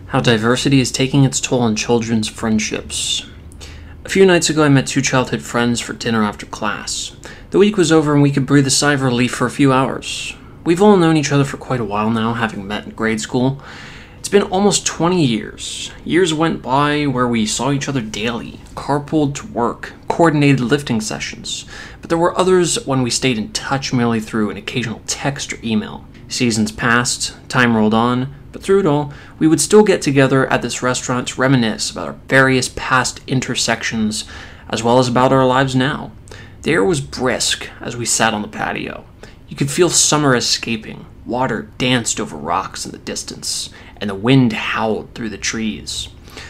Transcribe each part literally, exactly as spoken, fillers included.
How diversity is taking its toll on children's friendships. A few nights ago, I met two childhood friends for dinner after class. The week was over and we could breathe a sigh of relief for a few hours. We've all known each other for quite a while now, having met in grade school. It's been almost twenty years. Years went by where we saw each other daily, carpooled to work, coordinated lifting sessions. But there were others when we stayed in touch merely through an occasional text or email. Seasons passed, time rolled on, but through it all, we would still get together at this restaurant to reminisce about our various past intersections, as well as about our lives now. The air was brisk as we sat on the patio. You could feel summer escaping. Water danced over rocks in the distance, and the wind howled through the trees.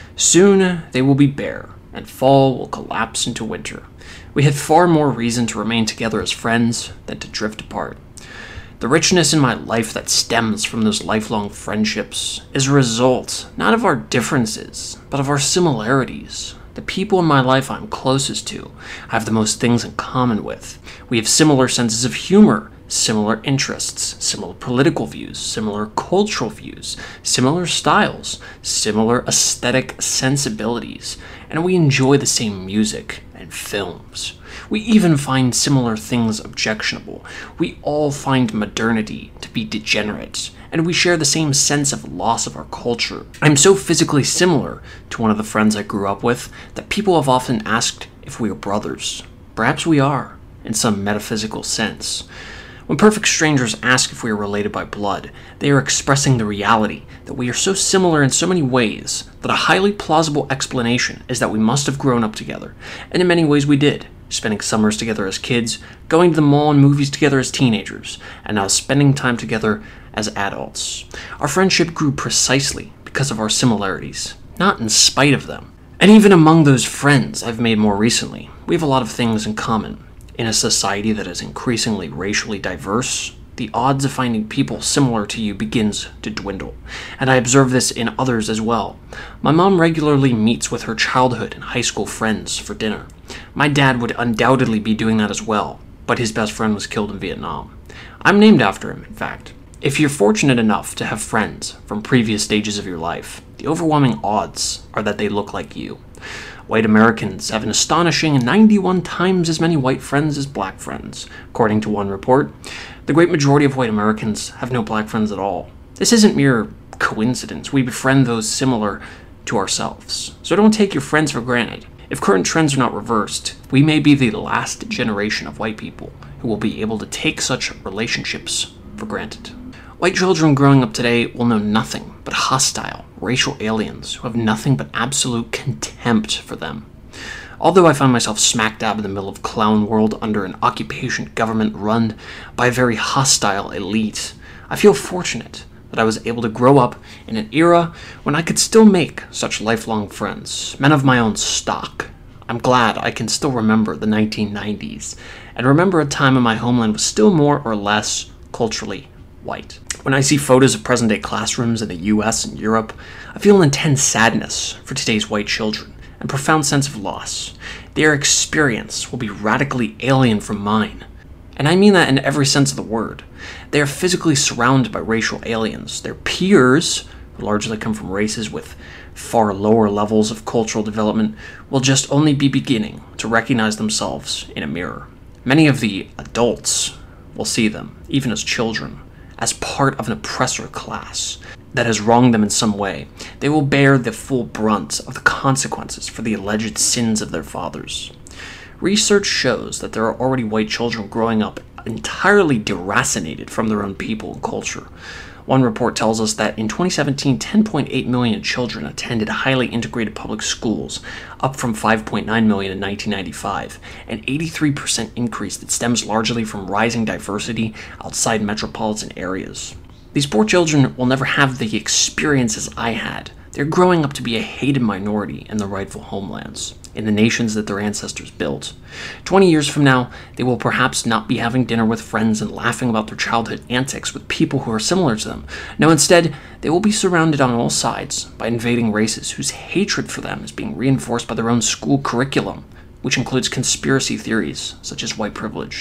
Soon they will be bare, and fall will collapse into winter. We had far more reason to remain together as friends than to drift apart. The richness in my life that stems from those lifelong friendships is a result not of our differences, but of our similarities. The people in my life I'm closest to, I have the most things in common with. We have similar senses of humor, similar interests, similar political views, similar cultural views, similar styles, similar aesthetic sensibilities, and we enjoy the same music and films. We even find similar things objectionable. We all find modernity to be degenerate, and we share the same sense of loss of our culture. I'm so physically similar to one of the friends I grew up with that people have often asked if we are brothers. Perhaps we are, in some metaphysical sense. When perfect strangers ask if we are related by blood, they are expressing the reality that we are so similar in so many ways that a highly plausible explanation is that we must have grown up together, and in many ways we did. Spending summers together as kids, going to the mall and movies together as teenagers, and now spending time together as adults. Our friendship grew precisely because of our similarities, not in spite of them. And even among those friends I've made more recently, we have a lot of things in common. In a society that is increasingly racially diverse, the odds of finding people similar to you begins to dwindle, and I observe this in others as well. My mom regularly meets with her childhood and high school friends for dinner. My dad would undoubtedly be doing that as well, but his best friend was killed in Vietnam. I'm named after him, in fact. If you're fortunate enough to have friends from previous stages of your life, the overwhelming odds are that they look like you. White Americans have an astonishing ninety-one times as many white friends as black friends. According to one report, the great majority of white Americans have no black friends at all. This isn't mere coincidence. We befriend those similar to ourselves. So don't take your friends for granted. If current trends are not reversed, we may be the last generation of white people who will be able to take such relationships for granted. White children growing up today will know nothing but hostile, racial aliens who have nothing but absolute contempt for them. Although I find myself smack dab in the middle of clown world under an occupation government run by a very hostile elite, I feel fortunate that I was able to grow up in an era when I could still make such lifelong friends, men of my own stock. I'm glad I can still remember the nineteen nineties, and remember a time when my homeland was still more or less culturally white. When I see photos of present-day classrooms in the U S and Europe, I feel an intense sadness for today's white children and profound sense of loss. Their experience will be radically alien from mine. And I mean that in every sense of the word. They are physically surrounded by racial aliens. Their peers, who largely come from races with far lower levels of cultural development, will just only be beginning to recognize themselves in a mirror. Many of the adults will see them, even as children, as part of an oppressor class that has wronged them in some way. They will bear the full brunt of the consequences for the alleged sins of their fathers. Research shows that there are already white children growing up entirely deracinated from their own people and culture. One report tells us that in twenty seventeen, ten point eight million children attended highly integrated public schools, up from five point nine million in nineteen ninety-five, an eighty-three percent increase that stems largely from rising diversity outside metropolitan areas. These poor children will never have the experiences I had. They're growing up to be a hated minority in their rightful homelands, in the nations that their ancestors built. Twenty years from now, they will perhaps not be having dinner with friends and laughing about their childhood antics with people who are similar to them. No, instead, they will be surrounded on all sides by invading races whose hatred for them is being reinforced by their own school curriculum, which includes conspiracy theories such as white privilege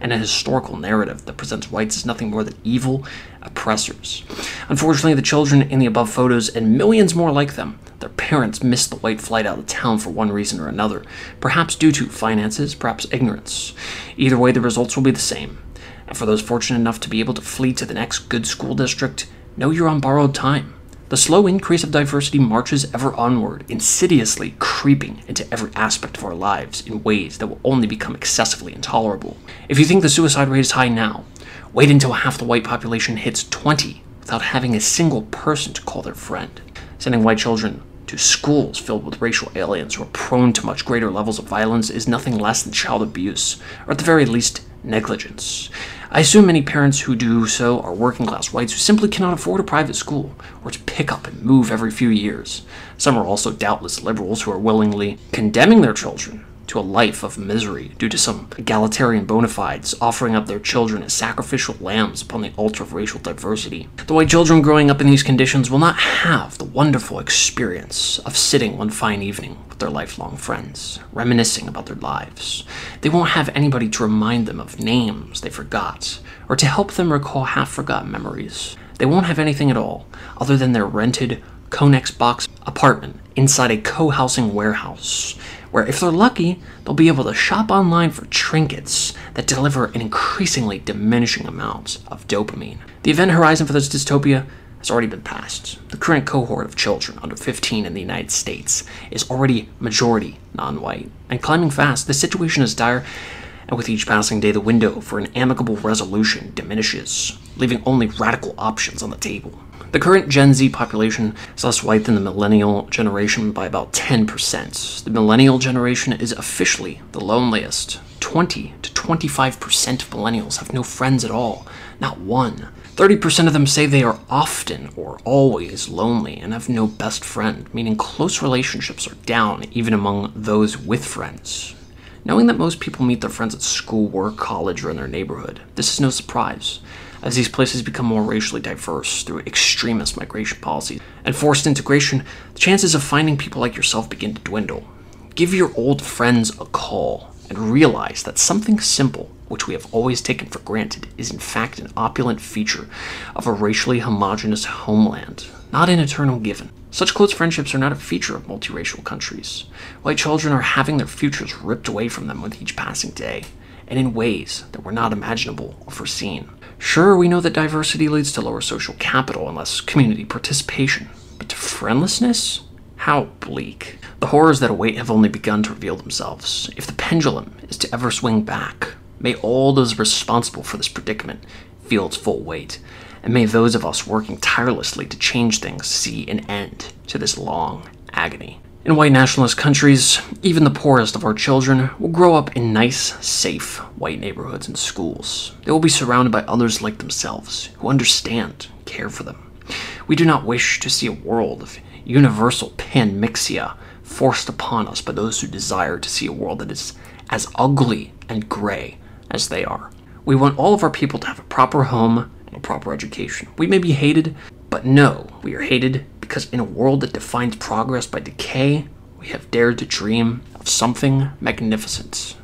and a historical narrative that presents whites as nothing more than evil oppressors. Unfortunately, the children in the above photos and millions more like them, their parents missed the white flight out of town for one reason or another, perhaps due to finances, perhaps ignorance. Either way, the results will be the same. And for those fortunate enough to be able to flee to the next good school district, know you're on borrowed time. The slow increase of diversity marches ever onward, insidiously creeping into every aspect of our lives in ways that will only become excessively intolerable. If you think the suicide rate is high now, wait until half the white population hits twenty without having a single person to call their friend. Sending white children to schools filled with racial aliens who are prone to much greater levels of violence is nothing less than child abuse, or at the very least, negligence. I assume many parents who do so are working-class whites who simply cannot afford a private school, or to pick up and move every few years. Some are also doubtless liberals who are willingly condemning their children to a life of misery due to some egalitarian bona fides offering up their children as sacrificial lambs upon the altar of racial diversity. The white children growing up in these conditions will not have the wonderful experience of sitting one fine evening with their lifelong friends, reminiscing about their lives. They won't have anybody to remind them of names they forgot, or to help them recall half-forgotten memories. They won't have anything at all, other than their rented Conex box apartment inside a co-housing warehouse, where if they're lucky, they'll be able to shop online for trinkets that deliver an increasingly diminishing amount of dopamine. The event horizon for this dystopia has already been passed. The current cohort of children under fifteen in the United States is already majority non-white, and climbing fast. The situation is dire, and with each passing day, the window for an amicable resolution diminishes, leaving only radical options on the table. The current Gen Z population is less white than the millennial generation by about ten percent. The millennial generation is officially the loneliest. twenty to twenty-five percent of millennials have no friends at all, not one. thirty percent of them say they are often or always lonely and have no best friend, meaning close relationships are down even among those with friends. Knowing that most people meet their friends at school, work, college, or in their neighborhood, this is no surprise, as these places become more racially diverse through extremist migration policies and forced integration. The chances of finding people like yourself begin to dwindle. Give your old friends a call and realize that something simple, which we have always taken for granted, is in fact an opulent feature of a racially homogeneous homeland, not an eternal given. Such close friendships are not a feature of multiracial countries. White children are having their futures ripped away from them with each passing day, and in ways that were not imaginable or foreseen. Sure, we know that diversity leads to lower social capital and less community participation, but to friendlessness? How bleak. The horrors that await have only begun to reveal themselves. If the pendulum is to ever swing back, may all those responsible for this predicament feel its full weight, and may those of us working tirelessly to change things see an end to this long agony. In white nationalist countries, even the poorest of our children will grow up in nice, safe, white neighborhoods and schools. They will be surrounded by others like themselves, who understand and care for them. We do not wish to see a world of universal panmixia forced upon us by those who desire to see a world that is as ugly and gray as they are. We want all of our people to have a proper home and a proper education. We may be hated, but no, we are hated because in a world that defines progress by decay, we have dared to dream of something magnificent.